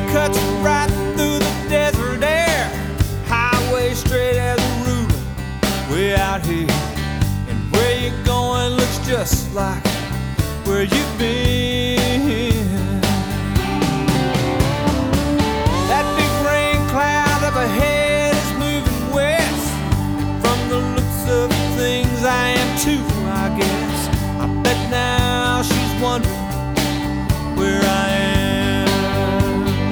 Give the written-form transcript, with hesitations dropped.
cuts right through the desert air. Highway straight as a ruler, way out here. And where you're going looks just like where you've been. That big rain cloud up ahead is moving west. From the looks of things I am too, I guess. I bet now she's wondering